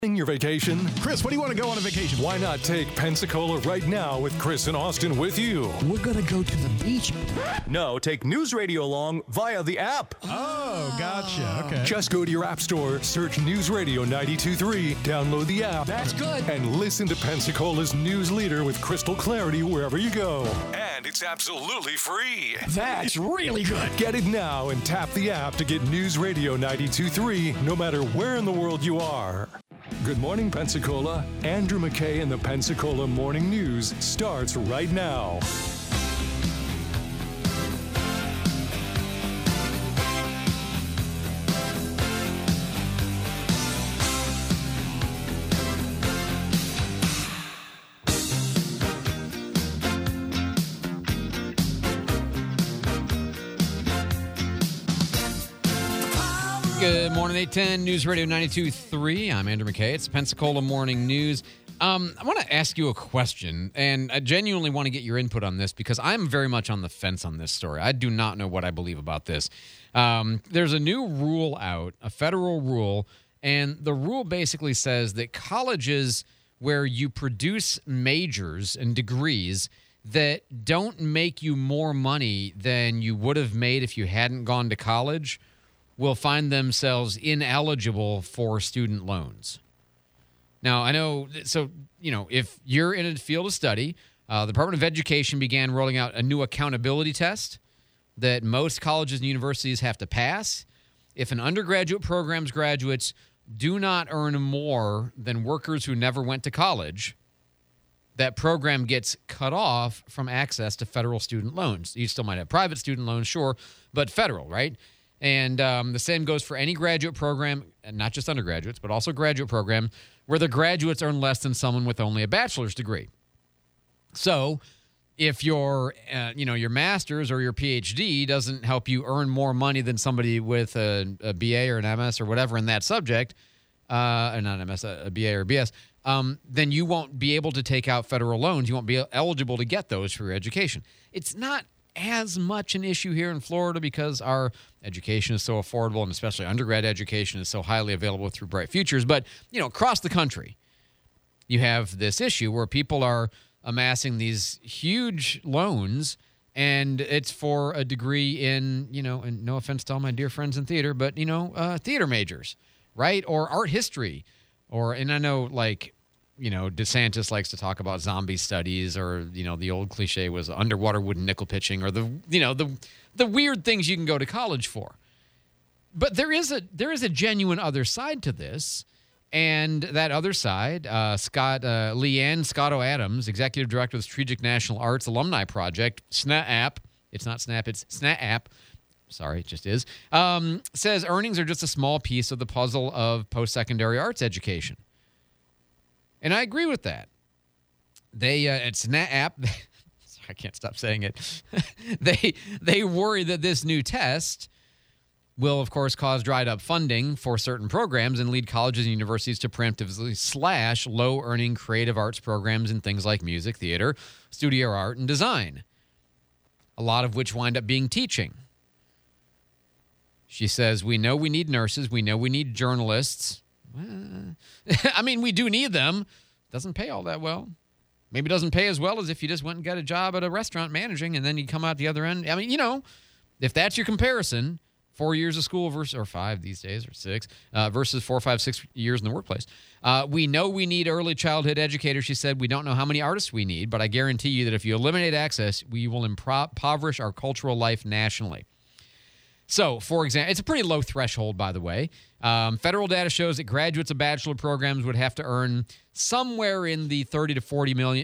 Your vacation? Chris, what do you want to go on a vacation? Why not take Pensacola right now with Chris and Austin with you? We're going to go to the beach. No, take News Radio along via the app. Oh, gotcha. Okay. Just go to your app store, search News Radio 92.3, download the app. That's good. And listen to Pensacola's news leader with crystal clarity wherever you go. And it's absolutely free. That's really good. Get it now and tap the app to get News Radio 92.3 no matter where in the world you are. Good morning, Pensacola. Andrew McKay and the Pensacola Morning News starts right now. Good morning, 810 News Radio 92.3. I'm Andrew McKay. It's Pensacola Morning News. I want to ask you a question, and I genuinely want to get your input on this because I'm very much on the fence on this story. I do not know what I believe about this. There's a new rule out, a federal rule, and the rule basically says that colleges where you produce majors and degrees that don't make you more money than you would have made if you hadn't gone to college will find themselves ineligible for student loans. Now, I know, so, if you're in a field of study, the Department of Education began rolling out a new accountability test that most colleges and universities have to pass. If an undergraduate program's graduates do not earn more than workers who never went to college, that program gets cut off from access to federal student loans. You still might have private student loans, sure, but federal, right? And the same goes for any graduate program, and not just undergraduates, but also graduate program, where the graduates earn less than someone with only a bachelor's degree. So if your master's or your PhD doesn't help you earn more money than somebody with a BA or an MS or whatever in that subject, or not an MS, a BA or BS, then you won't be able to take out federal loans. You won't be eligible to get those for your education. It's not as much an issue here in Florida because our education is so affordable, and especially undergrad education is so highly available through Bright Futures. But, across the country, you have this issue where people are amassing these huge loans, and it's for a degree in, and no offense to all my dear friends in theater, but, theater majors, right? Or art history. And I know, DeSantis likes to talk about zombie studies, or the old cliche was underwater wooden nickel pitching, or the weird things you can go to college for. But there is a genuine other side to this, and that other side, Leanne Scotto Adams, executive director of the Strategic National Arts Alumni Project, SNAP. It's not SNAP, it's SNAP. Sorry, it just is. Says earnings are just a small piece of the puzzle of post-secondary arts education. And I agree with that. They at SNAP, I can't stop saying it. They worry that this new test will, of course, cause dried up funding for certain programs and lead colleges and universities to preemptively slash low-earning creative arts programs in things like music, theater, studio art, and design, a lot of which wind up being teaching. She says, we know we need nurses. We know we need journalists. We do need them. Doesn't pay all that well. Maybe doesn't pay as well as if you just went and got a job at a restaurant managing and then you come out the other end. If that's your comparison, 4 years of school versus, or 5 these days, or 6, versus 4, 5, 6 years in the workplace. We know we need early childhood educators, she said. We don't know how many artists we need, but I guarantee you that if you eliminate access, we will impoverish our cultural life nationally. So, for example, it's a pretty low threshold, by the way. Federal data shows that graduates of bachelor programs would have to earn somewhere in the $30,000 to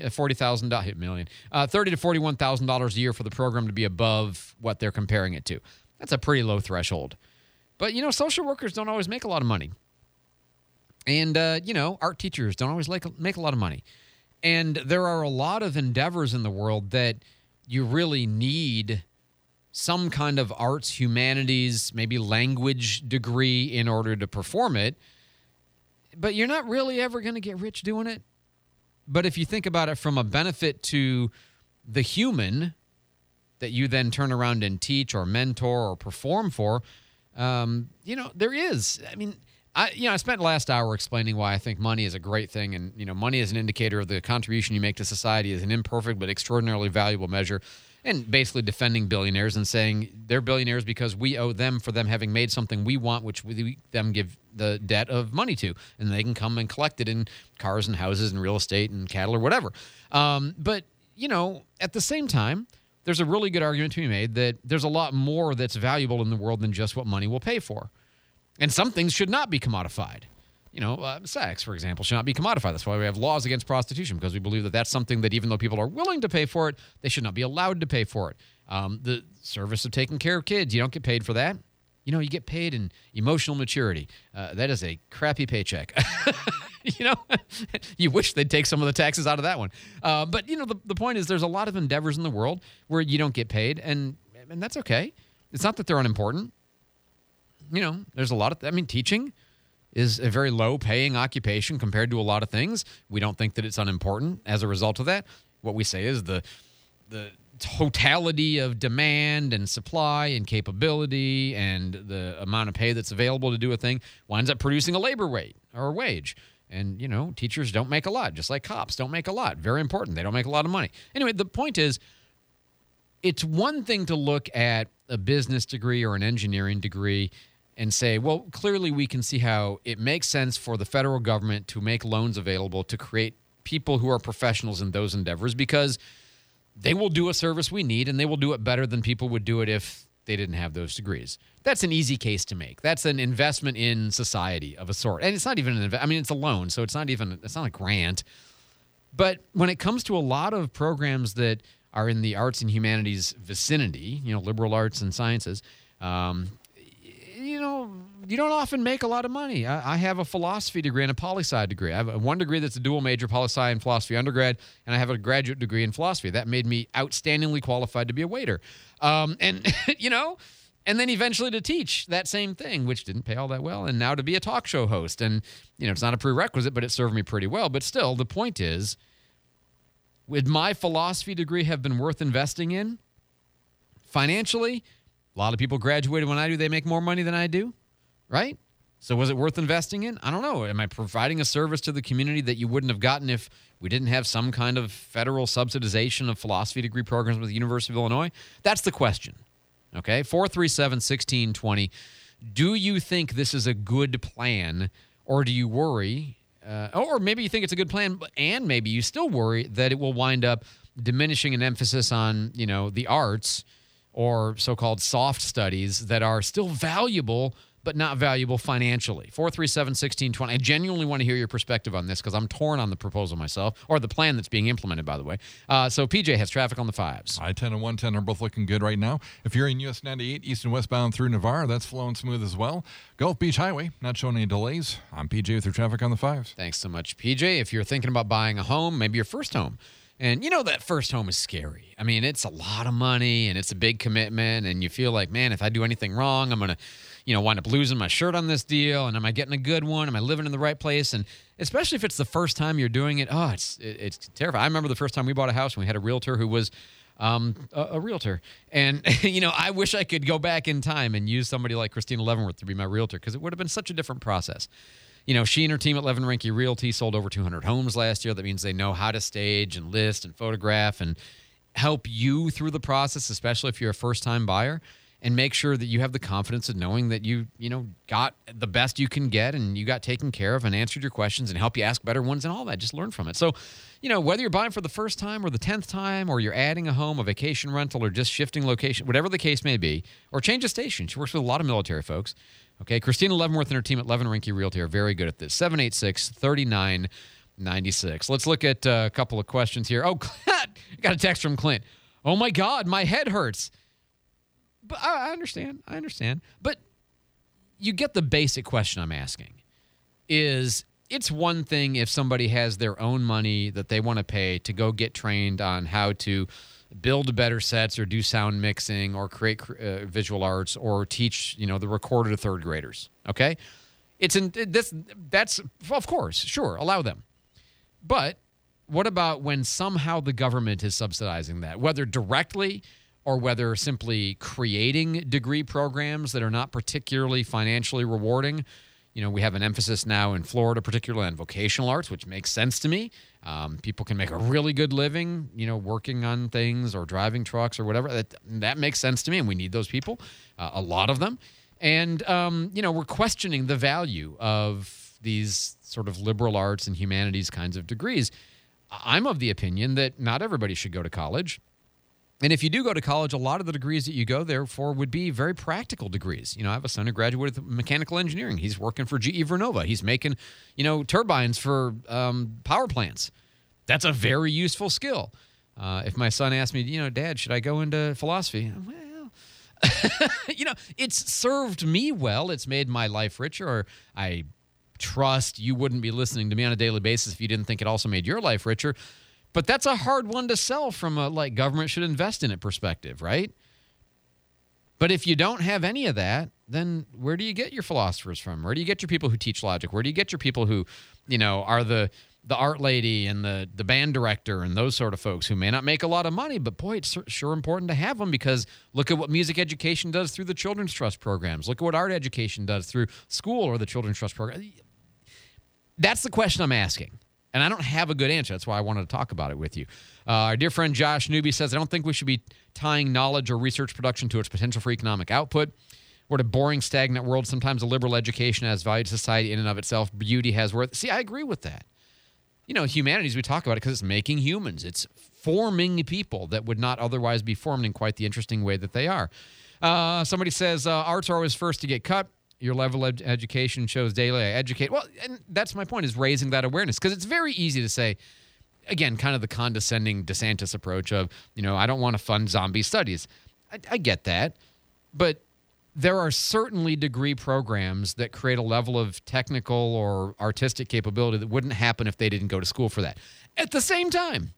$41,000 a year for the program to be above what they're comparing it to. That's a pretty low threshold. But, social workers don't always make a lot of money. And, art teachers don't always make a lot of money. And there are a lot of endeavors in the world that you really need some kind of arts, humanities, maybe language degree in order to perform it. But you're not really ever going to get rich doing it. But if you think about it from a benefit to the human that you then turn around and teach or mentor or perform for, there is. I spent last hour explaining why I think money is a great thing, and money is an indicator of the contribution you make to society is an imperfect but extraordinarily valuable measure, and basically defending billionaires and saying they're billionaires because we owe them for them having made something we want, which we them give the debt of money to, and they can come and collect it in cars and houses and real estate and cattle or whatever. But at the same time, there's a really good argument to be made that there's a lot more that's valuable in the world than just what money will pay for. And some things should not be commodified. Sex, for example, should not be commodified. That's why we have laws against prostitution, because we believe that that's something that even though people are willing to pay for it, they should not be allowed to pay for it. The service of taking care of kids, you don't get paid for that. You get paid in emotional maturity. That is a crappy paycheck. You wish they'd take some of the taxes out of that one. But the point is there's a lot of endeavors in the world where you don't get paid, and that's okay. It's not that they're unimportant. There's a lot of, teaching is a very low paying occupation compared to a lot of things. We don't think that it's unimportant as a result of that. What we say is the totality of demand and supply and capability and the amount of pay that's available to do a thing winds up producing a labor rate or a wage. And, teachers don't make a lot, just like cops don't make a lot. Very important. They don't make a lot of money. Anyway, the point is, it's one thing to look at a business degree or an engineering degree and say, well, clearly we can see how it makes sense for the federal government to make loans available to create people who are professionals in those endeavors because they will do a service we need and they will do it better than people would do it if they didn't have those degrees. That's an easy case to make. That's an investment in society of a sort. And it's not even it's a loan, so it's not a grant. But when it comes to a lot of programs that are in the arts and humanities vicinity, liberal arts and sciences, you don't often make a lot of money. I have a philosophy degree and a poli-sci degree. I have one degree that's a dual major, poli-sci and philosophy undergrad, and I have a graduate degree in philosophy. That made me outstandingly qualified to be a waiter. And then eventually to teach that same thing, which didn't pay all that well, and now to be a talk show host. And, it's not a prerequisite, but it served me pretty well. But still, the point is, would my philosophy degree have been worth investing in? Financially, a lot of people graduated when I do. They make more money than I do, right? So was it worth investing in? I don't know. Am I providing a service to the community that you wouldn't have gotten if we didn't have some kind of federal subsidization of philosophy degree programs with the University of Illinois? That's the question, okay? 437-1620. Do you think this is a good plan, or do you worry, or maybe you think it's a good plan, and maybe you still worry that it will wind up diminishing an emphasis on, the arts or so-called soft studies that are still valuable but not valuable financially. 437-1620. I genuinely want to hear your perspective on this because I'm torn on the proposal myself, or the plan that's being implemented, by the way. So PJ has traffic on the 5s. I-10 and 110 are both looking good right now. If you're in US 98 east and westbound through Navarre, that's flowing smooth as well. Gulf Beach Highway, not showing any delays. I'm PJ with your traffic on the 5s. Thanks so much, PJ. If you're thinking about buying a home, maybe your first home, and that first home is scary. It's a lot of money and it's a big commitment, and you feel like, man, if I do anything wrong, I'm going to wind up losing my shirt on this deal, and am I getting a good one? Am I living in the right place? And especially if it's the first time you're doing it, it's terrifying. I remember the first time we bought a house and we had a realtor who was a realtor. And, I wish I could go back in time and use somebody like Christina Leavenworth to be my realtor, because it would have been such a different process. She and her team at Levin Rinke Realty sold over 200 homes last year. That means they know how to stage and list and photograph and help you through the process, especially if you're a first-time buyer, and make sure that you have the confidence of knowing that you got the best you can get and you got taken care of and answered your questions and help you ask better ones and all that. Just learn from it. So, whether you're buying for the first time or the 10th time, or you're adding a home, a vacation rental, or just shifting location, whatever the case may be, or change a station. She works with a lot of military folks. Okay, Christina Leavenworth and her team at Levin Rinke Realty are very good at this. 786-3996. Let's look at a couple of questions here. Oh, I got a text from Clint. Oh, my God, my head hurts. But I understand. But you get the basic question I'm asking. It's one thing if somebody has their own money that they want to pay to go get trained on how to build better sets or do sound mixing or create visual arts or teach, the recorder to third graders. Okay? That's of course, sure, allow them. But what about when somehow the government is subsidizing that, whether directly or whether simply creating degree programs that are not particularly financially rewarding? we have an emphasis now in Florida, particularly on vocational arts, which makes sense to me. People can make a really good living, working on things or driving trucks or whatever. That makes sense to me, and we need those people, a lot of them. And, we're questioning the value of these sort of liberal arts and humanities kinds of degrees. I'm of the opinion that not everybody should go to college. And if you do go to college, a lot of the degrees that you go there for would be very practical degrees. I have a son who graduated with mechanical engineering. He's working for GE Vernova. He's making, turbines for power plants. That's a very useful skill. If my son asked me, Dad, should I go into philosophy? Well, it's served me well. It's made my life richer. Or I trust you wouldn't be listening to me on a daily basis if you didn't think it also made your life richer. But that's a hard one to sell from a government should invest in it perspective, right? But if you don't have any of that, then where do you get your philosophers from? Where do you get your people who teach logic? Where do you get your people who, are the art lady and the band director and those sort of folks who may not make a lot of money, but boy, it's sure important to have them, because look at what music education does through the Children's Trust programs. Look at what art education does through school or the Children's Trust program. That's the question I'm asking. And I don't have a good answer. That's why I wanted to talk about it with you. Our dear friend Josh Newby says, I don't think we should be tying knowledge or research production to its potential for economic output. We're in a boring, stagnant world. Sometimes a liberal education has value to society in and of itself. Beauty has worth. See, I agree with that. Humanities, we talk about it because it's making humans. It's forming people that would not otherwise be formed in quite the interesting way that they are. Somebody says, arts are always first to get cut. Your level of education shows daily. I educate. Well, and that's my point, is raising that awareness, because it's very easy to say, again, kind of the condescending DeSantis approach of, I don't want to fund zombie studies. I get that. But there are certainly degree programs that create a level of technical or artistic capability that wouldn't happen if they didn't go to school for that. At the same time,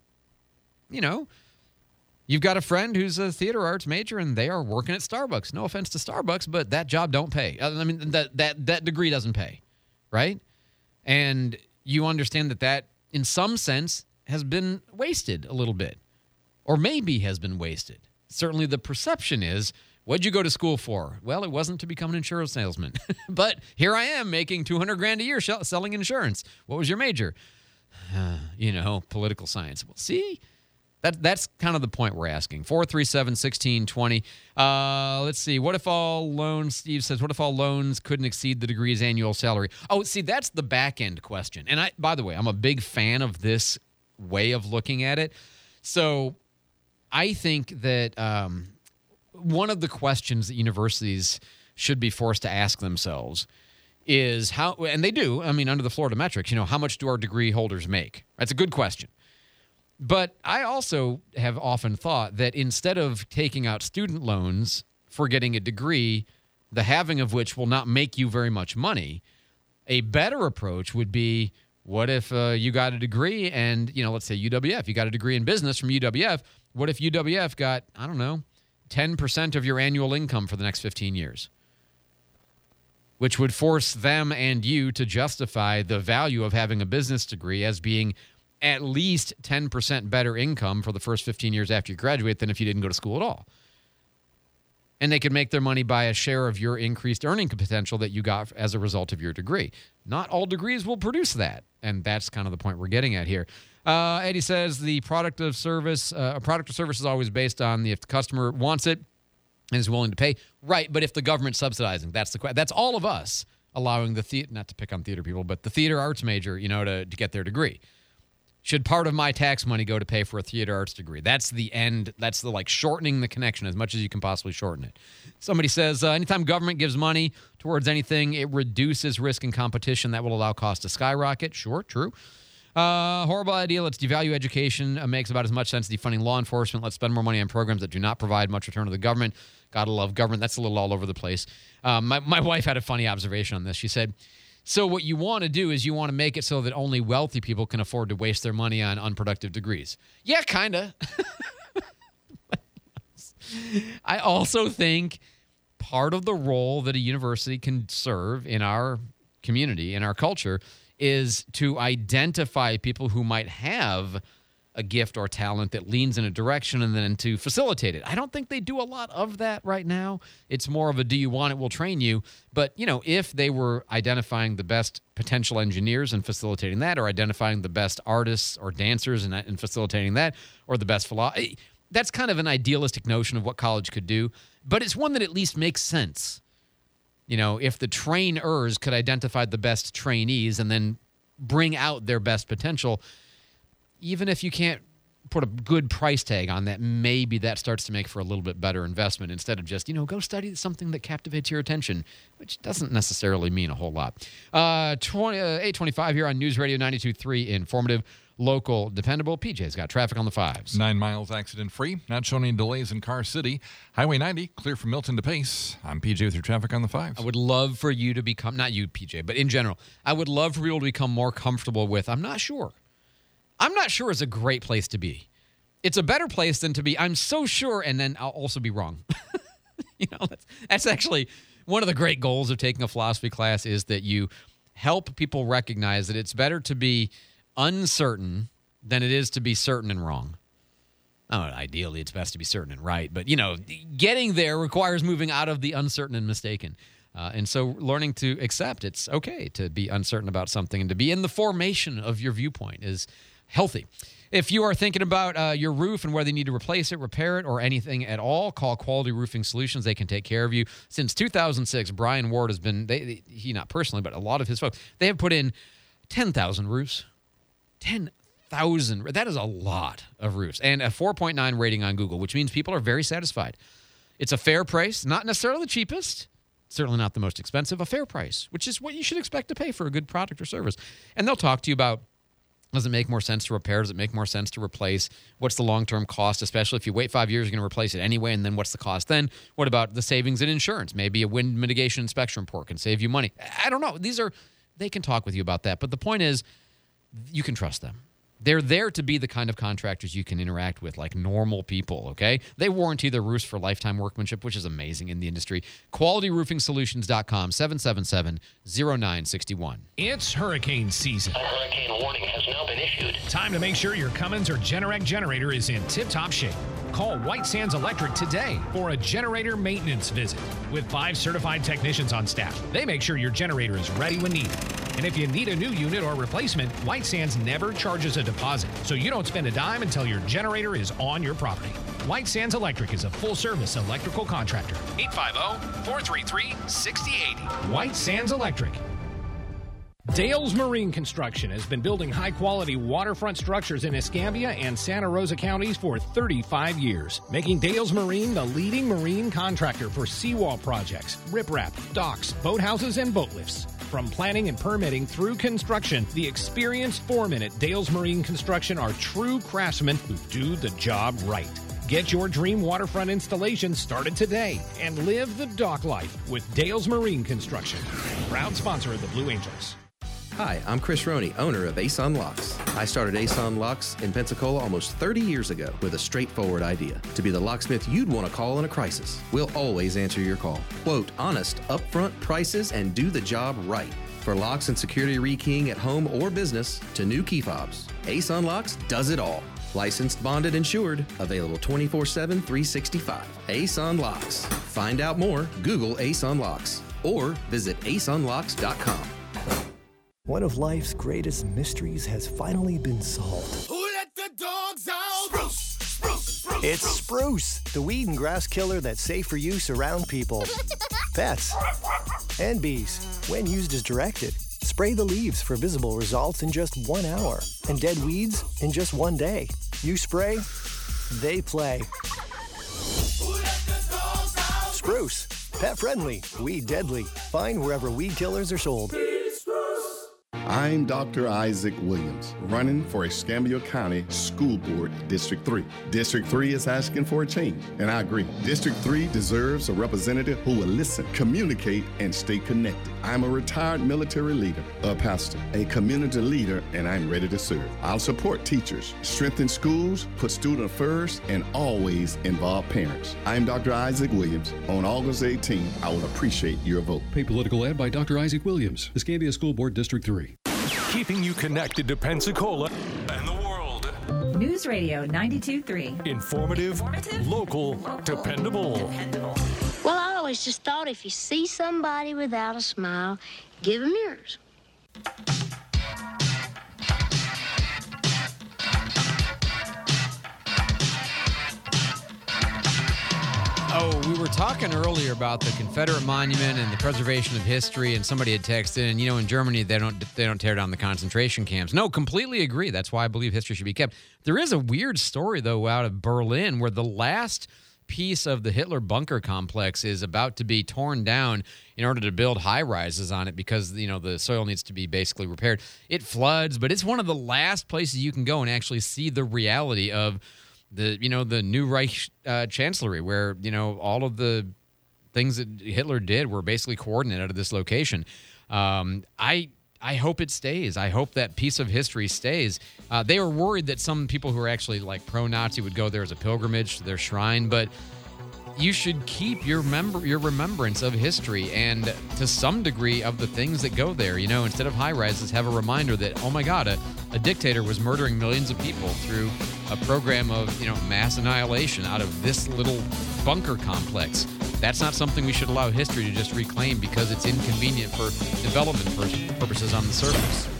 you've got a friend who's a theater arts major and they are working at Starbucks. No offense to Starbucks, but that job don't pay. I mean, that degree doesn't pay, right? And you understand that in some sense has been wasted a little bit, or maybe has been wasted. Certainly the perception is, what'd you go to school for? Well, it wasn't to become an insurance salesman, but here I am making $200,000 a year selling insurance. What was your major? Political science. Well, see? That's kind of the point we're asking. 437-1620. Let's see. What if all loans, Steve says, what if all loans couldn't exceed the degree's annual salary? Oh, see, that's the back end question. And by the way, I'm a big fan of this way of looking at it. So I think that one of the questions that universities should be forced to ask themselves is how, and they do, under the Florida metrics, how much do our degree holders make? That's a good question. But I also have often thought that instead of taking out student loans for getting a degree, the having of which will not make you very much money, a better approach would be, what if you got a degree and, let's say UWF, you got a degree in business from UWF. What if UWF got, 10% of your annual income for the next 15 years? Which would force them and you to justify the value of having a business degree as being at least 10% better income for the first 15 years after you graduate than if you didn't go to school at all. And they could make their money by a share of your increased earning potential that you got as a result of your degree. Not all degrees will produce that, and that's kind of the point we're getting at here. Eddie says the product or service is always based on if the customer wants it and is willing to pay. Right, but if the government's subsidizing, that's the question. That's all of us allowing the not to pick on theater people, but the theater arts major, to get their degree. Should part of my tax money go to pay for a theater arts degree? That's the end. That's the shortening the connection as much as you can possibly shorten it. Somebody says, anytime government gives money towards anything, it reduces risk and competition. That will allow costs to skyrocket. Sure, true. Horrible idea. Let's devalue education. It makes about as much sense defunding law enforcement. Let's spend more money on programs that do not provide much return to the government. Gotta love government. That's a little all over the place. My wife had a funny observation on this. She said, so what you want to do is you want to make it so that only wealthy people can afford to waste their money on unproductive degrees. Yeah, kind of. I also think part of the role that a university can serve in our community, in our culture, is to identify people who might have a gift or talent that leans in a direction and then to facilitate it. I don't think they do a lot of that right now. It's more of a do you want it, we'll train you. But, if they were identifying the best potential engineers and facilitating that, or identifying the best artists or dancers and facilitating that, or the best philosophers, that's kind of an idealistic notion of what college could do. But it's one that at least makes sense. If the trainers could identify the best trainees and then bring out their best potential, even if you can't put a good price tag on that, maybe that starts to make for a little bit better investment instead of just, go study something that captivates your attention, which doesn't necessarily mean a whole lot. 8:25 here on News Radio 92.3, informative, local, dependable. PJ's got traffic on the 5s. 9 miles accident-free. Not showing any delays in Car City. Highway 90, clear from Milton to Pace. I'm PJ with your traffic on the 5s. I would love for you to become, not you, PJ, but in general, I would love for people to become more comfortable with, I'm not sure. I'm not sure is a great place to be. It's a better place than to be, I'm so sure, and then I'll also be wrong. That's actually one of the great goals of taking a philosophy class, is that you help people recognize that it's better to be uncertain than it is to be certain and wrong. Oh, ideally, it's best to be certain and right. But, getting there requires moving out of the uncertain and mistaken. And so learning to accept it's okay to be uncertain about something and to be in the formation of your viewpoint is healthy. If you are thinking about your roof and whether you need to replace it, repair it, or anything at all, call Quality Roofing Solutions. They can take care of you. Since 2006, Brian Ward has been, he not personally, but a lot of his folks, they have put in 10,000 roofs. 10,000. That is a lot of roofs. And a 4.9 rating on Google, which means people are very satisfied. It's a fair price, not necessarily the cheapest, certainly not the most expensive, a fair price, which is what you should expect to pay for a good product or service. And they'll talk to you about, does it make more sense to repair? Does it make more sense to replace? What's the long-term cost, especially if you wait 5 years, you're going to replace it anyway, and then what's the cost then? What about the savings in insurance? Maybe a wind mitigation inspection report can save you money. I don't know. They can talk with you about that. But the point is, you can trust them. They're there to be the kind of contractors you can interact with like normal people, okay? They warranty their roofs for lifetime workmanship, which is amazing in the industry. QualityRoofingSolutions.com, 777-0961. It's hurricane season. A hurricane warning has now been issued. Time to make sure your Cummins or Generac generator is in tip-top shape. Call White Sands Electric today for a generator maintenance visit. With 5 certified technicians on staff, they make sure your generator is ready when needed. And if you need a new unit or replacement, White Sands never charges a deposit, so you don't spend a dime until your generator is on your property. White Sands Electric is a full-service electrical contractor. 850-433-6080. White Sands Electric. Dales Marine Construction has been building high-quality waterfront structures in Escambia and Santa Rosa counties for 35 years, making Dales Marine the leading marine contractor for seawall projects, riprap, docks, boathouses, and boat lifts. From planning and permitting through construction, the experienced foremen at Dales Marine Construction are true craftsmen who do the job right. Get your dream waterfront installation started today and live the dock life with Dales Marine Construction. Proud sponsor of the Blue Angels. Hi, I'm Chris Roney, owner of Ace Locks. I started Ace Locks in Pensacola almost 30 years ago with a straightforward idea: to be the locksmith you'd want to call in a crisis. We'll always answer your call. Quote, honest, upfront prices and do the job right. For locks and security rekeying at home or business to new key fobs, Ace Locks does it all. Licensed, bonded, insured. Available 24/7, 365. Ace Locks. Find out more. Google Ace Locks or visit aceunlocks.com. One of life's greatest mysteries has finally been solved. Who let the dogs out? Spruce, spruce, spruce. It's Spruce, the weed and grass killer that's safe for use around people, pets, and bees. When used as directed, spray the leaves for visible results in just 1 hour and dead weeds in just 1 day. You spray, they play. Who let the dogs out? Spruce, pet friendly, weed deadly. Find wherever weed killers are sold. I'm Dr. Isaac Williams, running for Escambia County School Board District 3. District 3 is asking for a change, and I agree. District 3 deserves a representative who will listen, communicate, and stay connected. I'm a retired military leader, a pastor, a community leader, and I'm ready to serve. I'll support teachers, strengthen schools, put students first, and always involve parents. I'm Dr. Isaac Williams. On August 18th, I will appreciate your vote. Paid political ad by Dr. Isaac Williams, Escambia School Board District 3. Keeping you connected to Pensacola and the world. News Radio 92.3. Informative, local, dependable. Well, I always just thought if you see somebody without a smile, give them yours. Oh, we were talking earlier about the Confederate monument and the preservation of history, and somebody had texted, and in Germany they don't tear down the concentration camps. No, completely agree. That's why I believe history should be kept. There is a weird story though out of Berlin where the last piece of the Hitler bunker complex is about to be torn down in order to build high rises on it because the soil needs to be basically repaired. It floods, but it's one of the last places you can go and actually see the reality of the new Reich chancellery, where all of the things that Hitler did were basically coordinated out of this location. I hope it stays. I hope that piece of history stays. They were worried that some people who are actually like pro-Nazi would go there as a pilgrimage to their shrine, but you should keep your remembrance of history and to some degree of the things that go there. Instead of high rises, have a reminder that, oh my God, a dictator was murdering millions of people through a program of mass annihilation out of this little bunker complex. That's not something we should allow history to just reclaim because it's inconvenient for development purposes on the surface.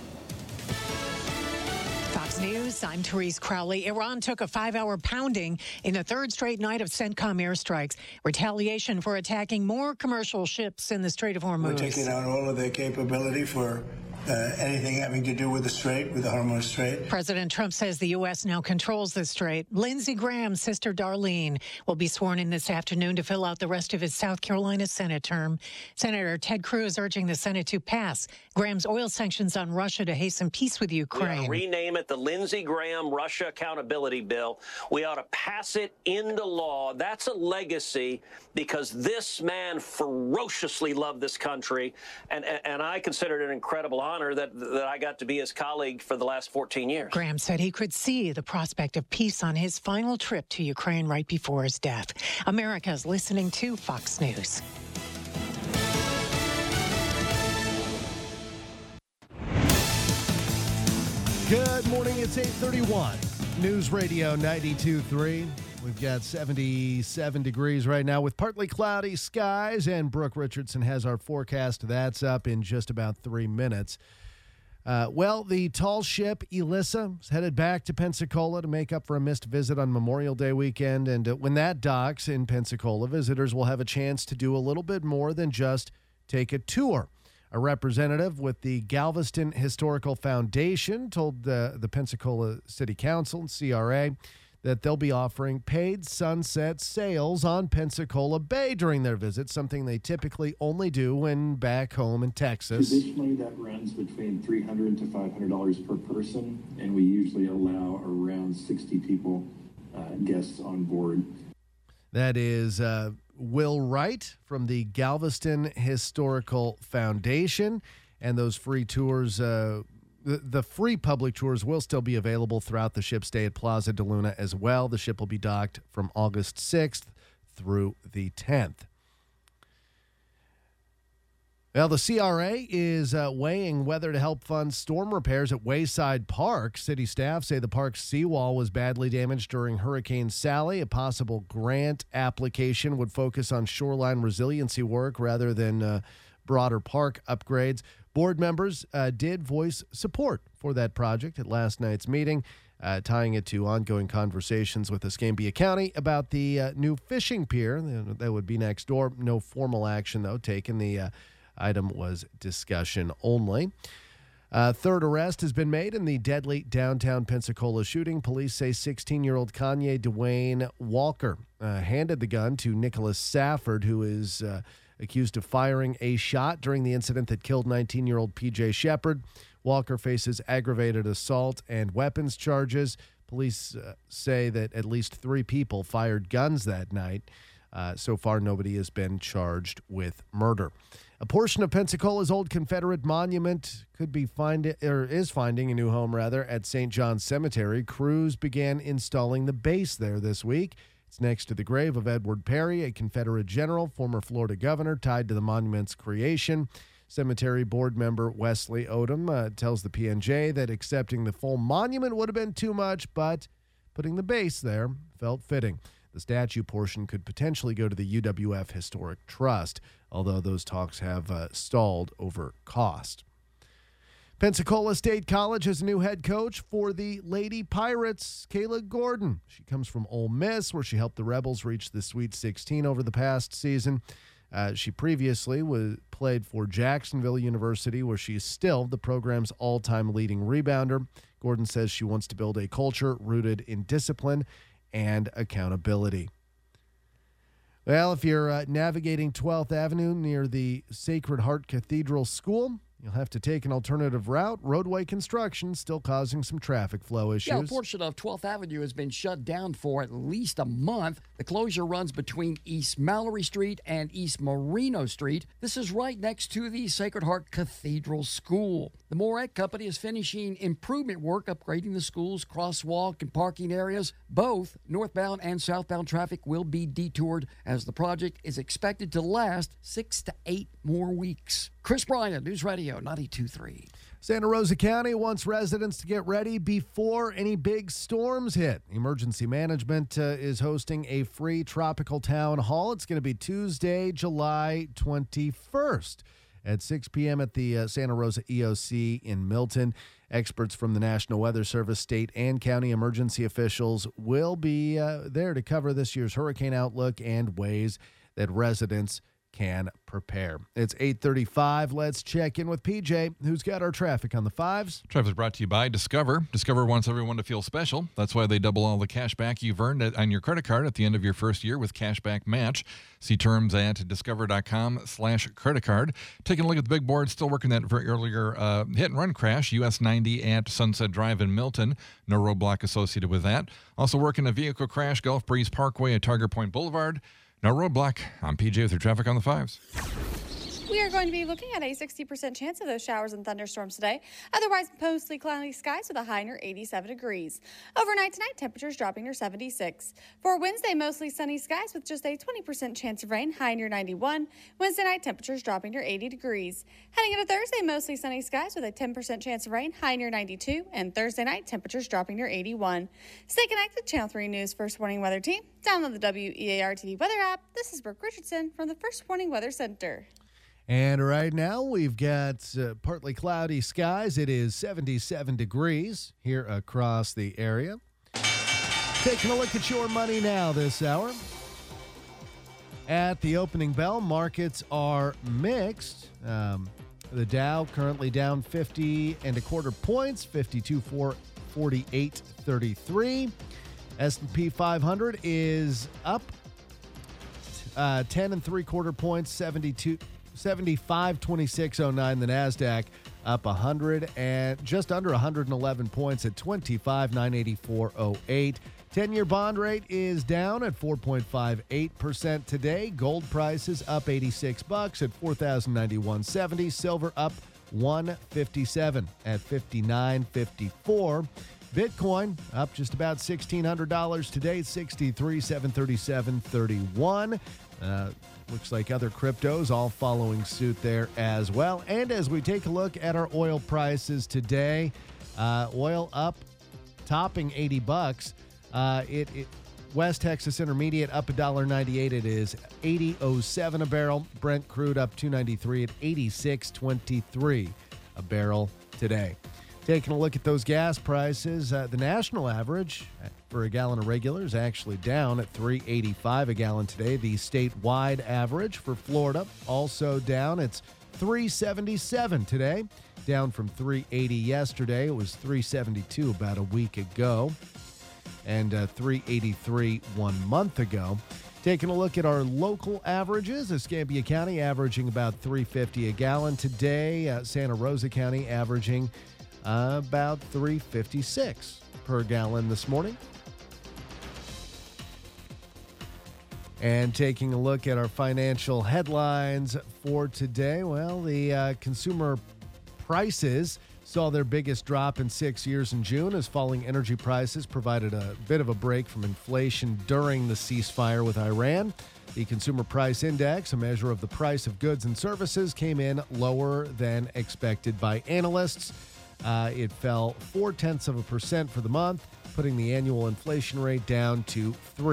Fox News, I'm Therese Crowley. Iran took a 5-hour pounding in a third straight night of CENTCOM airstrikes. Retaliation for attacking more commercial ships in the Strait of Hormuz. We're taking out all of their capability for anything having to do with the Strait, with the Hormuz Strait. President Trump says the U.S. now controls the Strait. Lindsey Graham's sister Darlene will be sworn in this afternoon to fill out the rest of his South Carolina Senate term. Senator Ted Cruz urging the Senate to pass Graham's oil sanctions on Russia to hasten peace with Ukraine. We ought to rename it the Lindsey Graham Russia Accountability Bill. We ought to pass it into law. That's a legacy because this man ferociously loved this country, and I consider it an incredible honor that I got to be his colleague for the last 14 years. Graham said he could see the prospect of peace on his final trip to Ukraine right before his death. America's listening to Fox News. Good morning. It's 8:31. News Radio 92.3. We've got 77 degrees right now with partly cloudy skies, and Brooke Richardson has our forecast. That's up in just about 3 minutes. The tall ship Elissa is headed back to Pensacola to make up for a missed visit on Memorial Day weekend. And when that docks in Pensacola, visitors will have a chance to do a little bit more than just take a tour. A representative with the Galveston Historical Foundation told the Pensacola City Council and CRA that they'll be offering paid sunset sails on Pensacola Bay during their visit, something they typically only do when back home in Texas. Traditionally, that runs between $300 to $500 per person, and we usually allow around 60 people, guests on board. That is Will Wright from the Galveston Historical Foundation, and those free tours The free public tours will still be available throughout the ship's stay at Plaza de Luna as well. The ship will be docked from August 6th through the 10th. Well, the CRA is weighing whether to help fund storm repairs at Wayside Park. City staff say the park's seawall was badly damaged during Hurricane Sally. A possible grant application would focus on shoreline resiliency work rather than broader park upgrades. Board members did voice support for that project at last night's meeting, tying it to ongoing conversations with Escambia County about the new fishing pier that would be next door. No formal action, though, taken. The item was discussion only. Third arrest has been made in the deadly downtown Pensacola shooting. Police say 16-year-old Kanye Dwayne Walker handed the gun to Nicholas Safford, who is accused of firing a shot during the incident that killed 19-year-old P.J. Shepard. Walker faces aggravated assault and weapons charges. Police say that at least 3 people fired guns that night. So far, nobody has been charged with murder. A portion of Pensacola's old Confederate monument is finding a new home at St. John's Cemetery. Crews began installing the base there this week. It's next to the grave of Edward Perry, a Confederate general, former Florida governor, tied to the monument's creation. Cemetery board member Wesley Odom tells the PNJ that accepting the full monument would have been too much, but putting the base there felt fitting. The statue portion could potentially go to the UWF Historic Trust, although those talks have stalled over cost. Pensacola State College has a new head coach for the Lady Pirates, Kayla Gordon. She comes from Ole Miss, where she helped the Rebels reach the Sweet 16 over the past season. She previously played for Jacksonville University, where she is still the program's all-time leading rebounder. Gordon says she wants to build a culture rooted in discipline and accountability. Well, if you're navigating 12th Avenue near the Sacred Heart Cathedral School, you'll have to take an alternative route. Roadway construction still causing some traffic flow issues. Yeah, a portion of 12th Avenue has been shut down for at least a month. The closure runs between East Mallory Street and East Marino Street. This is right next to the Sacred Heart Cathedral School. The Moret Company is finishing improvement work, upgrading the school's crosswalk and parking areas. Both northbound and southbound traffic will be detoured as the project is expected to last 6 to 8 more weeks. Chris Bryant, News Radio 92.3. Santa Rosa County wants residents to get ready before any big storms hit. Emergency Management is hosting a free tropical town hall. It's going to be Tuesday, July 21st at 6 p.m. at the Santa Rosa EOC in Milton. Experts from the National Weather Service, state and county emergency officials will be there to cover this year's hurricane outlook and ways that residents can prepare. It's 8:35. Let's check in with PJ, who's got our traffic on the fives. Traffic is brought to you by Discover. Discover wants everyone to feel special. That's why they double all the cash back you've earned on your credit card at the end of your first year with Cashback Match. See terms at discover.com/credit card. Taking a look at the big board, still working that very earlier hit and run crash, US 90 at Sunset Drive in Milton. No roadblock associated with that. Also working a vehicle crash, Gulf Breeze Parkway at Target Point Boulevard. No roadblock. I'm PJ with your traffic on the fives. We are going to be looking at a 60% chance of those showers and thunderstorms today. Otherwise, mostly cloudy skies with a high near 87 degrees. Overnight tonight, temperatures dropping near 76. For Wednesday, mostly sunny skies with just a 20% chance of rain, high near 91. Wednesday night, temperatures dropping near 80 degrees. Heading into Thursday, mostly sunny skies with a 10% chance of rain, high near 92. And Thursday night, temperatures dropping near 81. Stay connected. Channel 3 News First Warning Weather Team. Download the WEAR TV weather app. This is Brooke Richardson from the First Warning Weather Center. And right now we've got partly cloudy skies. It is 77 degrees here across the area. Taking a look at your money now this hour. At the opening bell, markets are mixed. The Dow currently down 50 1/4 points, 52,448.33. S&P 500 is up 10 3/4 points, 75.2609. The NASDAQ up 100 and just under 111 points at 25,984.08. 10-year bond rate is down at 4.58% today. Gold prices up $86 at $4,091.70. Silver up $157 at $59.54. Bitcoin up just about $1,600 today, $63,737.31. Looks like other cryptos all following suit there as well. And as we take a look at our oil prices today, oil up, topping $80. West Texas Intermediate up $1.98. It is $80.07 a barrel. Brent crude up $2.93 at $86.23 a barrel today. Taking a look at those gas prices, the national average for a gallon of regular is actually down at $3.85 a gallon today. The statewide average for Florida also down. It's $3.77 today, down from $3.80 yesterday. It was $3.72 about a week ago, and $3.83 1 month ago. Taking a look at our local averages, Escambia County averaging about $3.50 a gallon today. Santa Rosa County averaging about $3.56 per gallon this morning. And taking a look at our financial headlines for today, well, the consumer prices saw their biggest drop in 6 years in June as falling energy prices provided a bit of a break from inflation during the ceasefire with Iran. The Consumer Price Index, a measure of the price of goods and services, came in lower than expected by analysts. It fell 0.4% for the month, putting the annual inflation rate down to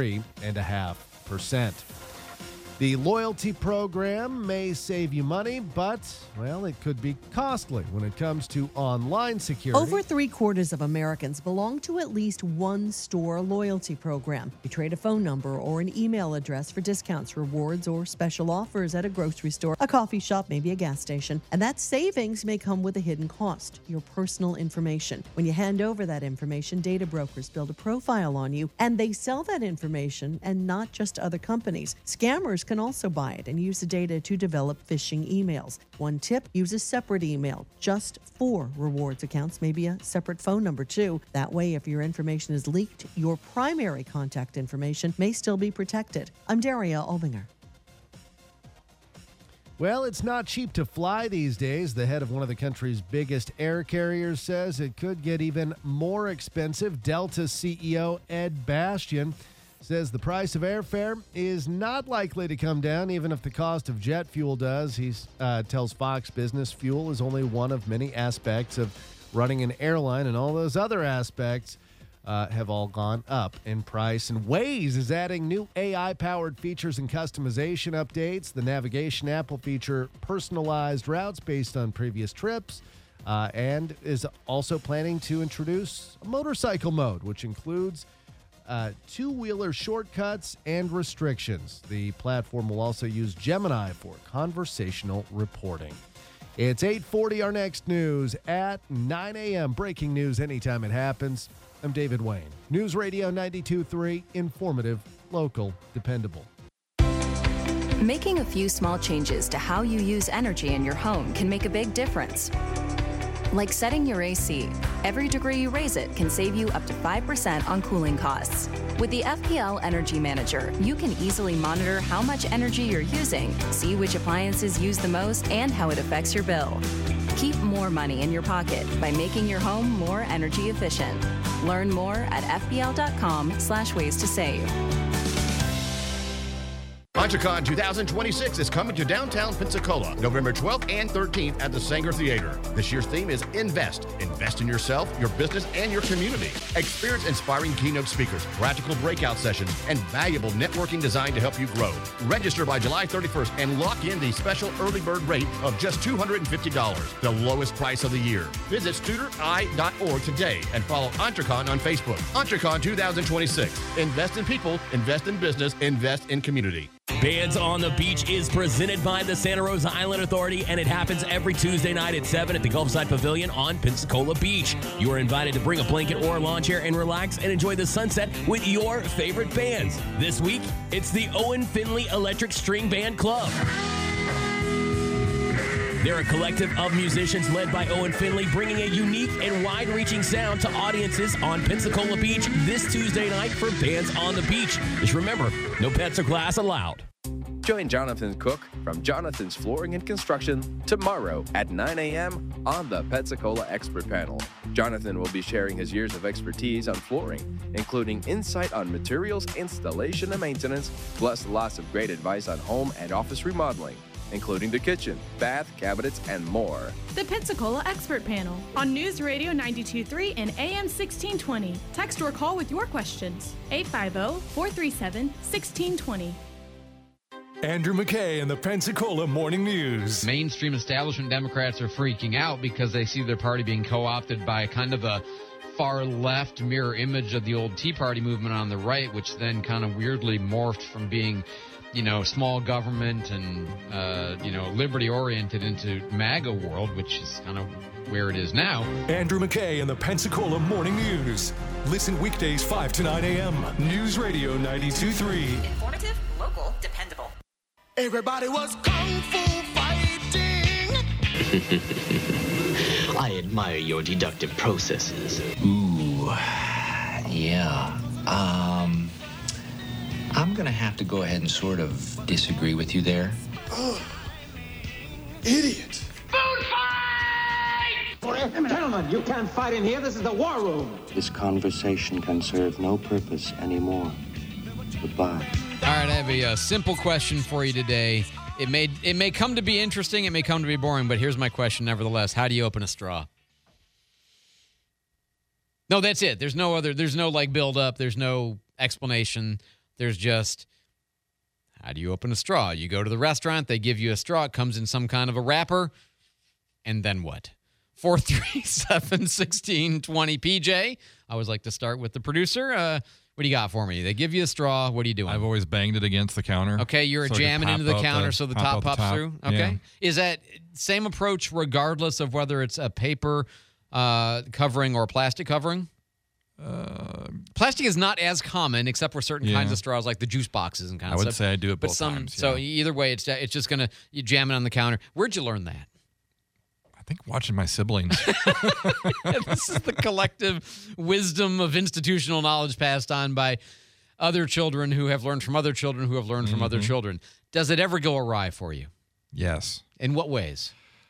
3.5%. The loyalty program may save you money, but, well, it could be costly when it comes to online security. Over 3/4 of Americans belong to at least one store loyalty program. You trade a phone number or an email address for discounts, rewards, or special offers at a grocery store, a coffee shop, maybe a gas station. And that savings may come with a hidden cost, your personal information. When you hand over that information, data brokers build a profile on you, and they sell that information, and not just to other companies. Scammers can also buy it and use the data to develop phishing emails. One tip, use a separate email just for rewards accounts, maybe a separate phone number too. That way, if your information is leaked, your primary contact information may still be protected. I'm Daria Albinger. Well, it's not cheap to fly these days. The head of one of the country's biggest air carriers says it could get even more expensive. Delta CEO Ed Bastian says the price of airfare is not likely to come down, even if the cost of jet fuel does. He tells Fox Business fuel is only one of many aspects of running an airline, and all those other aspects have all gone up in price. And Waze is adding new AI-powered features and customization updates. The navigation app will feature personalized routes based on previous trips, and is also planning to introduce a motorcycle mode, which includes two-wheeler shortcuts and restrictions. The platform will also use Gemini for conversational reporting. It's 8:40. Our next news at 9 a.m. Breaking news anytime it happens. I'm David Wayne. News Radio 92.3, informative, local, dependable. Making a few small changes to how you use energy in your home can make a big difference. Like setting your AC. Every degree you raise it can save you up to 5% on cooling costs. With the FPL Energy Manager, you can easily monitor how much energy you're using, see which appliances use the most, and how it affects your bill. Keep more money in your pocket by making your home more energy efficient. Learn more at fpl.com/ways to save. HunterCon 2026 is coming to downtown Pensacola, November 12th and 13th at the Sanger Theater. This year's theme is Invest. Invest in yourself, your business, and your community. Experience inspiring keynote speakers, practical breakout sessions, and valuable networking designed to help you grow. Register by July 31st and lock in the special early bird rate of just $250, the lowest price of the year. Visit StudorI.org today and follow HunterCon on Facebook. HunterCon 2026. Invest in people, invest in business, invest in community. Bands on the Beach is presented by the Santa Rosa Island Authority, and it happens every Tuesday night at 7 at the Gulfside Pavilion on Pensacola Beach. You are invited to bring a blanket or a lawn chair and relax and enjoy the sunset with your favorite bands. This week, it's the Owen Finley Electric String Band Club. They're a collective of musicians led by Owen Finley, bringing a unique and wide-reaching sound to audiences on Pensacola Beach this Tuesday night for Bands on the Beach. Just remember, no pets or glass allowed. Join Jonathan Cook from Jonathan's Flooring and Construction tomorrow at 9 a.m. on the Pensacola Expert Panel. Jonathan will be sharing his years of expertise on flooring, including insight on materials, installation, and maintenance, plus lots of great advice on home and office remodeling, including the kitchen, bath, cabinets, and more. The Pensacola Expert Panel on News Radio 92.3 and AM 1620. Text or call with your questions. 850-437-1620. Andrew McKay and the Pensacola Morning News. Mainstream establishment Democrats are freaking out because they see their party being co-opted by kind of a far left mirror image of the old Tea Party movement on the right, which then kind of weirdly morphed from being, small government and, liberty-oriented into MAGA world, which is kind of where it is now. Andrew McKay and the Pensacola Morning News. Listen weekdays 5 to 9 a.m. News Radio 92.3. Informative, local, dependable. Everybody was kung fu fighting. I admire your deductive processes. Ooh, yeah. I'm gonna have to go ahead and sort of disagree with you there. Oh, idiot. Food fight! For Gentlemen, you can't fight in here. This is the war room. This conversation can serve no purpose anymore. Goodbye. All right, I have a simple question for you today. It may come to be interesting, it may come to be boring, but here's my question nevertheless. How do you open a straw? No, that's it. There's no like build up, there's no explanation. There's just, how do you open a straw? You go to the restaurant, they give you a straw, it comes in some kind of a wrapper, and then what? 437-1620. PJ, I always like to start with the producer. What do you got for me? They give you a straw. What are you doing? I've always banged it against the counter. Okay, you're jamming into the counter so the top pops through? Okay. Yeah. Is that same approach regardless of whether it's a paper covering or a plastic covering? Plastic is not as common except for certain kinds of straws like the juice boxes and kind of stuff. I would say I do it both times. So either way, it's just going to, you jam it on the counter. Where'd you learn that? I think watching my siblings. This is the collective wisdom of institutional knowledge passed on by other children who have learned from other children who have learned from other children. Does it ever go awry for you? Yes. In what ways?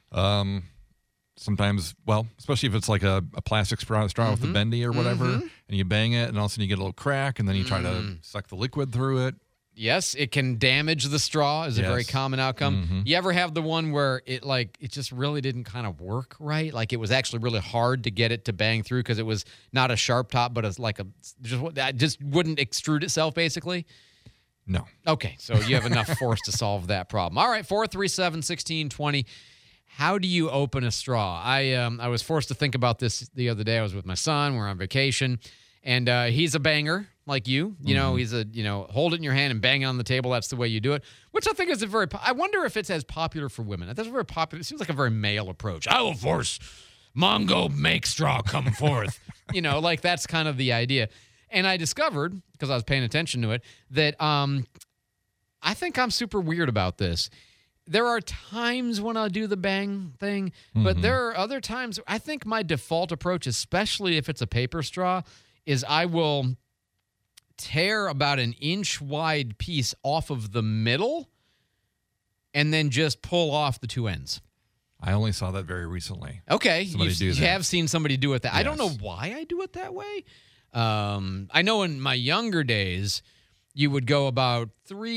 Sometimes, well, especially if it's like a plastic straw with a bendy or whatever, and you bang it, and all of a sudden you get a little crack, and then you try to suck the liquid through it. Yes, it can damage the straw is a very common outcome. You ever have the one where it just really didn't kind of work right? Like it was actually really hard to get it to bang through because it was not a sharp top, but it's like just wouldn't extrude itself basically? No. Okay, so you have enough force to solve that problem. All right, 437-1620. How do you open a straw? I was forced to think about this the other day. I was with my son. We're on vacation, and he's a banger. Like you know, he's hold it in your hand and bang it on the table. That's the way you do it, which I think is I wonder if it's as popular for women. That's very popular. It seems like a very male approach. I will force Mongo make straw come forth. Like that's kind of the idea. And I discovered, because I was paying attention to it, that I think I'm super weird about this. There are times when I'll do the bang thing, but there are other times. I think my default approach, especially if it's a paper straw, is I will tear about an inch wide piece off of the middle and then just pull off the two ends. I only saw that very recently. Okay. You have seen somebody do it that. Yes. I don't know why I do it that way. I know in my younger days, you would go about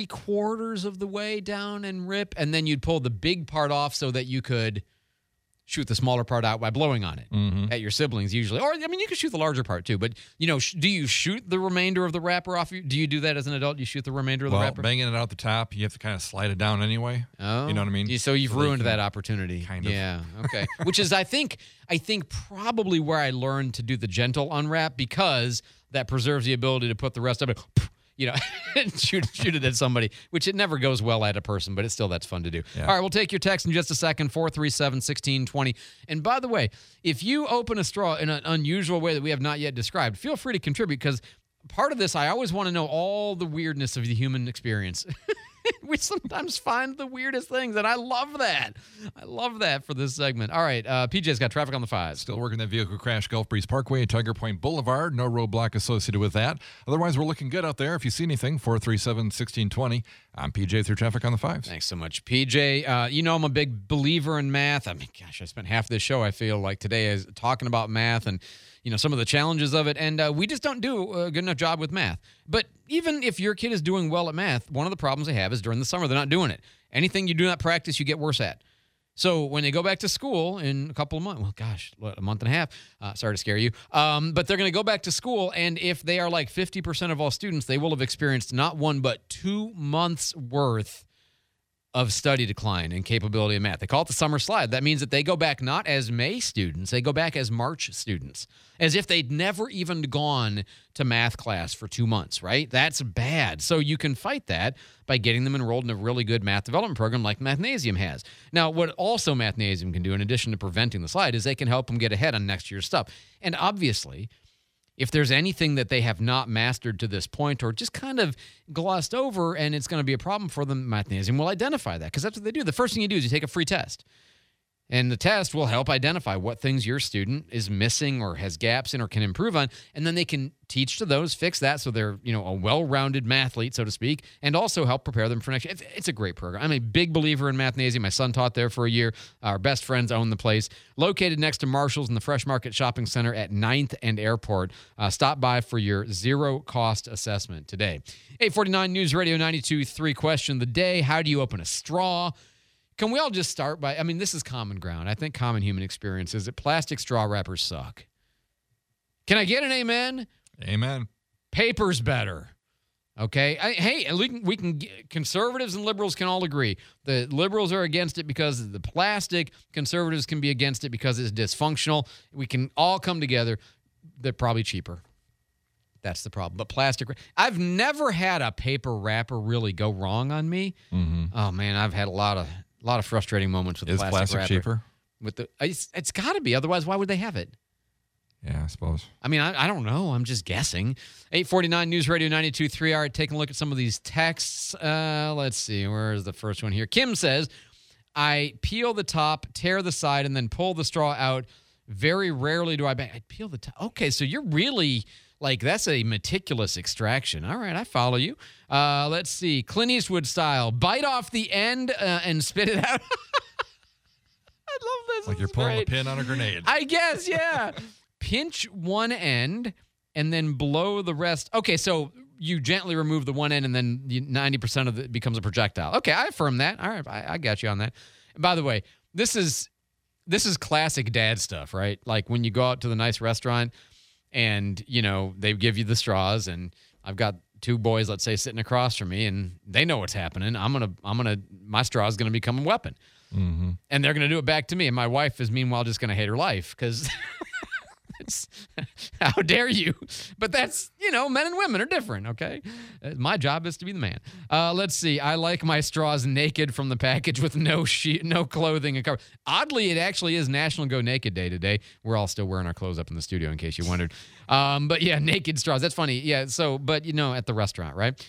3/4 of the way down and rip, and then you'd pull the big part off so that you could shoot the smaller part out by blowing on it at your siblings usually. Or, you could shoot the larger part too. But, do you shoot the remainder of the wrapper off? Do you do that as an adult? You shoot the remainder of the wrapper? Banging it out the top, you have to kind of slide it down anyway. Oh. You know what I mean? So you've ruined that opportunity. Kind of. Yeah, okay. Which is, I think probably where I learned to do the gentle unwrap, because that preserves the ability to put the rest of it, and shoot it at somebody, which it never goes well at a person, but that's fun to do. Yeah. All right, we'll take your text in just a second, 437-1620. And by the way, if you open a straw in an unusual way that we have not yet described, feel free to contribute, because part of this, I always want to know all the weirdness of the human experience. We sometimes find the weirdest things, and I love that. I love that for this segment. All right, PJ's got traffic on the 5. Still working that vehicle crash, Gulf Breeze Parkway, Tiger Point Boulevard. No roadblock associated with that. Otherwise, we're looking good out there. If you see anything, 437-1620. I'm PJ through traffic on the 5. Thanks so much, PJ. I'm a big believer in math. I spent half this show, I feel like, today is talking about math and some of the challenges of it, and we just don't do a good enough job with math. But even if your kid is doing well at math, one of the problems they have is during the summer, they're not doing it. Anything you do not practice, you get worse at. So when they go back to school in a couple of months, a month and a half, sorry to scare you, but they're going to go back to school, and if they are like 50% of all students, they will have experienced not 1 but 2 months worth of study decline and capability of math. They call it the summer slide. That means that they go back not as May students, they go back as March students, as if they'd never even gone to math class for 2 months, right? That's bad. So you can fight that by getting them enrolled in a really good math development program like Mathnasium has. Now, what also Mathnasium can do, in addition to preventing the slide, is they can help them get ahead on next year's stuff. And obviously, if there's anything that they have not mastered to this point or just kind of glossed over and it's going to be a problem for them, Mathnasium will identify that, because that's what they do. The first thing you do is you take a free test. And the test will help identify what things your student is missing or has gaps in or can improve on. And then they can teach to those, fix that so they're, a well-rounded mathlete, so to speak, and also help prepare them for next year. It's a great program. I'm a big believer in Mathnasium. My son taught there for a year. Our best friends own the place. Located next to Marshall's in the Fresh Market Shopping Center at 9th and Airport. Stop by for your zero-cost assessment today. 849 News Radio 92.3 question of the day. How do you open a straw? Can we all just start by, this is common ground. I think common human experience is that plastic straw wrappers suck. Can I get an amen? Amen. Paper's better. Okay? Conservatives and liberals can all agree. The liberals are against it because of the plastic. Conservatives can be against it because it's dysfunctional. We can all come together. They're probably cheaper. That's the problem. But plastic, I've never had a paper wrapper really go wrong on me. Mm-hmm. Oh, man, I've had a lot of frustrating moments with plastic wrapper. Cheaper? It's got to be. Otherwise, why would they have it? Yeah, I suppose. I don't know. I'm just guessing. 849 News Radio 92.3. All right, taking a look at some of these texts. Let's see. Where's the first one here? Kim says, I peel the top, tear the side, and then pull the straw out. Very rarely do I peel the top. Okay, so you're really... that's a meticulous extraction. All right, I follow you. Let's see. Clint Eastwood style. Bite off the end and spit it out. I love this. Like you're pulling a pin on a grenade. I guess, yeah. Pinch one end and then blow the rest. Okay, so you gently remove the one end and then 90% of it becomes a projectile. Okay, I affirm that. All right, I got you on that. And by the way, this is classic dad stuff, right? Like when you go out to the nice restaurant and, they give you the straws, and I've got two boys, let's say, sitting across from me, and they know what's happening. My straw is going to become a weapon. Mm-hmm. And they're going to do it back to me. And my wife is meanwhile just going to hate her life because how dare you? But that's, men and women are different, okay? My job is to be the man. Let's see. I like my straws naked from the package with no clothing and cover. Oddly, it actually is National Go Naked Day today. We're all still wearing our clothes up in the studio in case you wondered. But yeah, naked straws. That's funny. Yeah, but at the restaurant, right?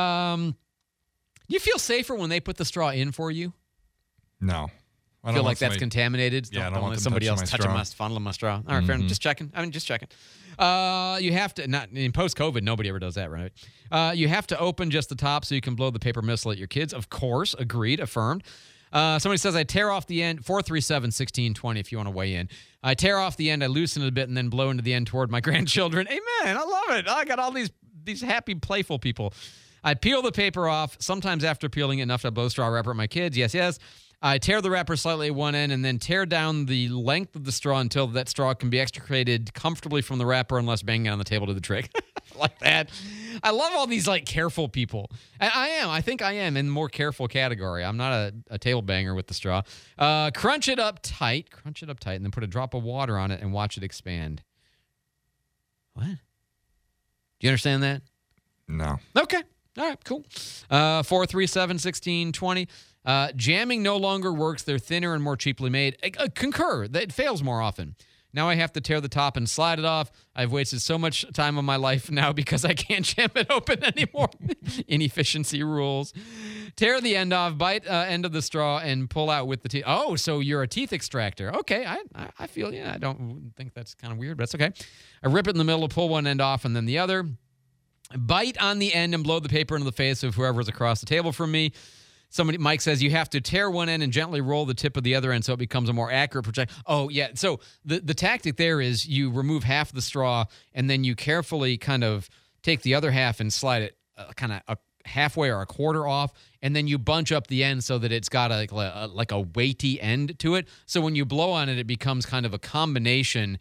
You feel safer when they put the straw in for you? No. I feel like that's contaminated. Yeah, I don't want somebody else touching my funnel my straw. All right, fair enough. Just checking. Just checking. You have to, not in post-COVID, nobody ever does that, right? You have to open just the top so you can blow the paper missile at your kids. Of course, agreed, affirmed. Somebody says, I tear off the end, 437-1620 if you want to weigh in. I tear off the end, I loosen it a bit, and then blow into the end toward my grandchildren. Amen. I love it. I got all these happy, playful people. I peel the paper off, sometimes after peeling it enough to blow straw wrapper at my kids. Yes. I tear the wrapper slightly at one end and then tear down the length of the straw until that straw can be extricated comfortably from the wrapper unless banging it on the table to the trick. Like that. I love all these careful people. I think I am in the more careful category. I'm not a table banger with the straw. Crunch it up tight, and then put a drop of water on it and watch it expand. What? Do you understand that? No. Okay. All right, cool. 437-1620. Jamming no longer works. They're thinner and more cheaply made. Concur. It fails more often. Now I have to tear the top and slide it off. I've wasted so much time of my life now because I can't jam it open anymore. Inefficiency rules. Tear the end off, bite end of the straw, and pull out with the teeth. Oh, so you're a teeth extractor. Okay, I feel you. I don't think that's kind of weird, but that's okay. I rip it in the middle, pull one end off, and then the other. Bite on the end and blow the paper into the face of whoever's across the table from me. Mike says you have to tear one end and gently roll the tip of the other end so it becomes a more accurate projection. Oh, yeah. So the tactic there is you remove half of the straw and then you carefully kind of take the other half and slide it kind of halfway or a quarter off, and then you bunch up the end so that it's got a weighty end to it. So when you blow on it, it becomes kind of a combination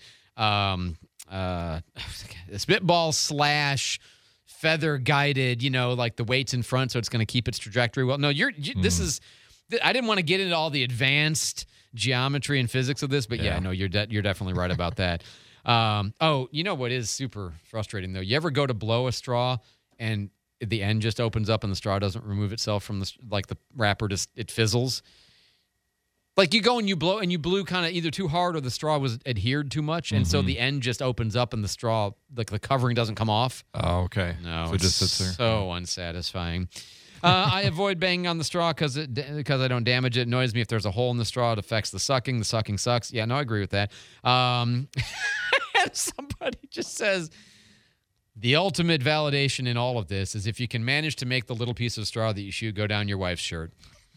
spitball / feather guided, like the weight's in front, so it's going to keep its trajectory well. No, this is. I didn't want to get into all the advanced geometry and physics of this, but yeah, no, you're definitely right about that. You know what is super frustrating though? You ever go to blow a straw and the end just opens up and the straw doesn't remove itself from the wrapper, just it fizzles. Like you go and you blow and you blew kind of either too hard or the straw was adhered too much, and so the end just opens up and the straw, the covering doesn't come off. Oh, okay. No, so it just sits there. So unsatisfying. I avoid banging on the straw because I don't damage it. It annoys me if there's a hole in the straw. It affects the sucking. The sucking sucks. Yeah, no, I agree with that. And somebody just says, the ultimate validation in all of this is if you can manage to make the little piece of straw that you shoot go down your wife's shirt.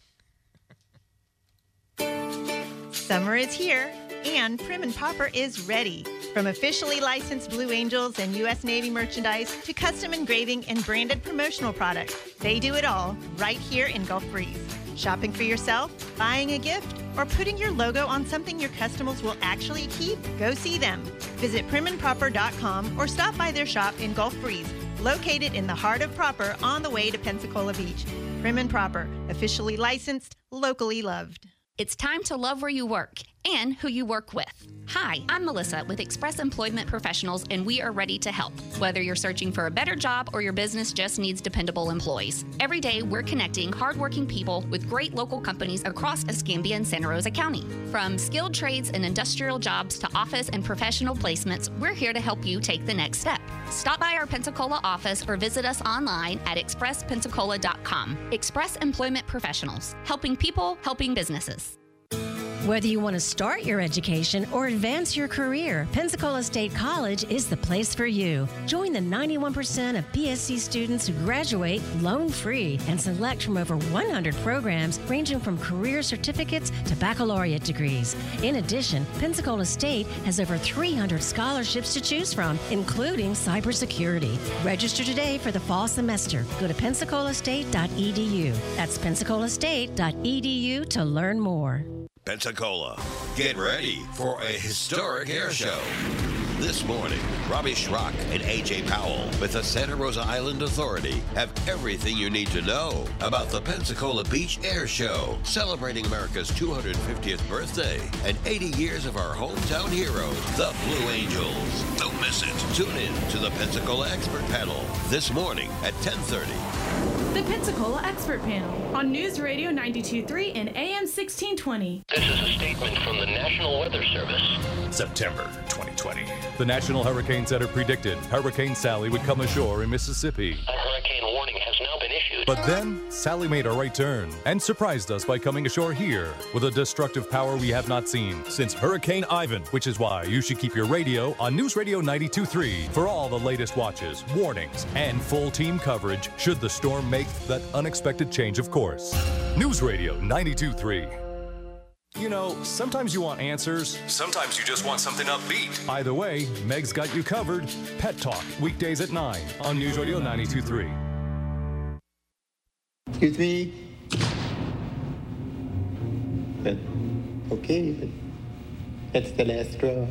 Summer is here, and Prim and Proper is ready. From officially licensed Blue Angels and U.S. Navy merchandise to custom engraving and branded promotional products, they do it all right here in Gulf Breeze. Shopping for yourself, buying a gift, or putting your logo on something your customers will actually keep? Go see them. Visit primandproper.com or stop by their shop in Gulf Breeze, located in the heart of Proper on the way to Pensacola Beach. Prim and Proper, officially licensed, locally loved. It's time to love where you work and who you work with. Hi, I'm Melissa with Express Employment Professionals, and we are ready to help. Whether you're searching for a better job or your business just needs dependable employees. Every day, we're connecting hardworking people with great local companies across Escambia and Santa Rosa County. From skilled trades and industrial jobs to office and professional placements, we're here to help you take the next step. Stop by our Pensacola office or visit us online at expresspensacola.com. Express Employment Professionals, helping people, helping businesses. Whether you want to start your education or advance your career, Pensacola State College is the place for you. Join the 91% of PSC students who graduate loan-free and select from over 100 programs ranging from career certificates to baccalaureate degrees. In addition, Pensacola State has over 300 scholarships to choose from, including cybersecurity. Register today for the fall semester. Go to pensacolaState.edu. That's pensacolaState.edu to learn more. Pensacola, get ready for a historic air show. This morning, Robbie Schrock and A.J. Powell with the Santa Rosa Island Authority have everything you need to know about the Pensacola Beach Air Show, celebrating America's 250th birthday and 80 years of our hometown heroes, the Blue Angels. Don't miss it. Tune in to the Pensacola Expert Panel this morning at 10:30. The Pensacola Expert Panel on News Radio 92.3 and AM 1620. This is a statement from the National Weather Service. September 2020. The National Hurricane Center predicted Hurricane Sally would come ashore in Mississippi. A hurricane warning has now been issued. But then, Sally made a right turn and surprised us by coming ashore here with a destructive power we have not seen since Hurricane Ivan, which is why you should keep your radio on News Radio 92.3 for all the latest watches, warnings, and full team coverage should the storm make that unexpected change of course. News Radio 92.3. You know, sometimes you want answers. Sometimes you just want something upbeat. Either way, Meg's got you covered. Pet Talk, weekdays at 9 on News Radio 92.3. Excuse me. But, okay, but that's the last straw.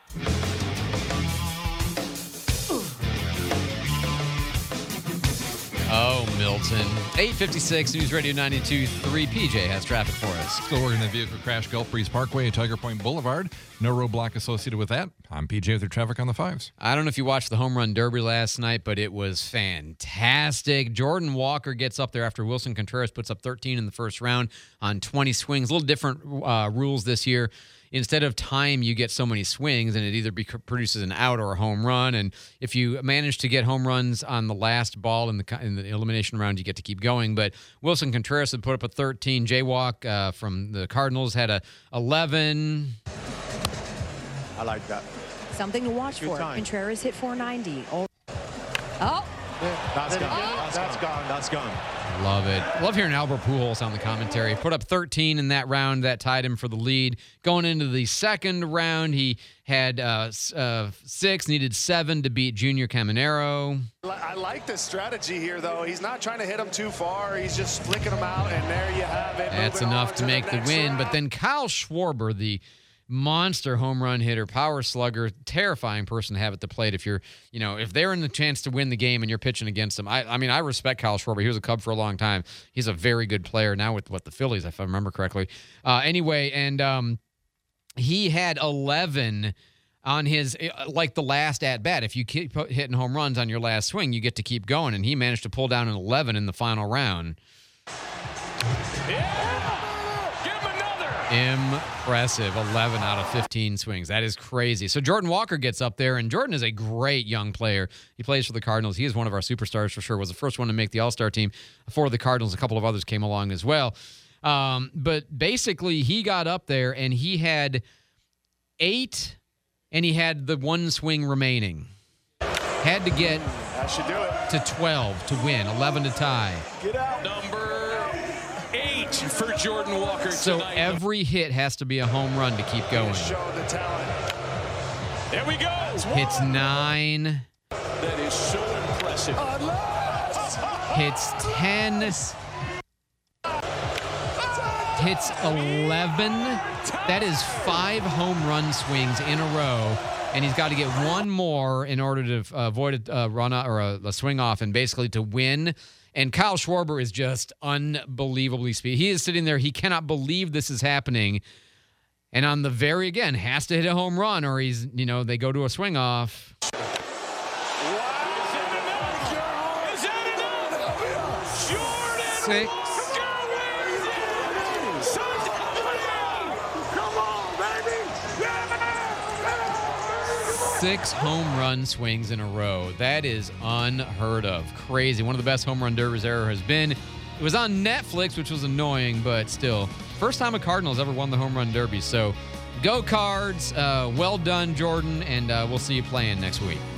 Oh, Milton. 8:56, News Radio 92.3. PJ has traffic for us. Still working the vehicle crash, Gulf Breeze Parkway and Tiger Point Boulevard. No roadblock associated with that. I'm PJ with your traffic on the 5s. I don't know if you watched the Home Run Derby last night, but it was fantastic. Jordan Walker gets up there after Wilson Contreras puts up 13 in the first round on 20 swings. A little different rules this year. Instead of time, you get so many swings, and it either produces an out or a home run. And if you manage to get home runs on the last ball in the elimination round, you get to keep going. But Wilson Contreras had put up a 13. Jaywalk from the Cardinals had a 11. I like that. Something to watch Good for. time. Contreras hit 490. Oh. That's gone. That's gone. Love it. Love hearing Albert Pujols on the commentary. Put up 13 in that round. That tied him for the lead. Going into the second round, he had 6, needed 7 to beat Junior Caminero. I like this strategy here, though. He's not trying to hit him too far. He's just flicking them out, and there you have it. That's enough to make the win. But then Kyle Schwarber, the monster home run hitter, power slugger, terrifying person to have at the plate if you're, if they're in the chance to win the game and you're pitching against them. I mean, I respect Kyle Schwarber. He was a Cub for a long time. He's a very good player now with the Phillies, if I remember correctly. Anyway, and he had 11 on his, like the last at bat. If you keep hitting home runs on your last swing, you get to keep going. And he managed to pull down an 11 in the final round. Yeah! Give him another! Impressive. 11 out of 15 swings. That is crazy. So Jordan Walker gets up there, and Jordan is a great young player. He plays for the Cardinals. He is one of our superstars for sure. Was the first one to make the All-Star team for the Cardinals. A couple of others came along as well. But basically, he got up there, and he had 8, and he had the 1 swing remaining. Had to get to 12 to win, 11 to tie. Get out. Number 8 for Jordan Walker So tonight. every hit has to be a home run to keep going. There we go. Hits 9. That is so impressive. Hits 10. Hits 11. That is 5 home run swings in a row. And he's got to get one more in order to avoid a run or a swing off and basically to win. And Kyle Schwarber is just unbelievably speedy. He is sitting there. He cannot believe this is happening. And on the again, has to hit a home run or they go to a swing off. Is that enough? Jordan 6. Come on, baby. 6 home run swings in a row. That is unheard of. Crazy. One of the best home run derbies there has been. It was on Netflix, which was annoying, but still. First time a Cardinals ever won the home run derby. So go Cards. Well done, Jordan, and we'll see you playing next week.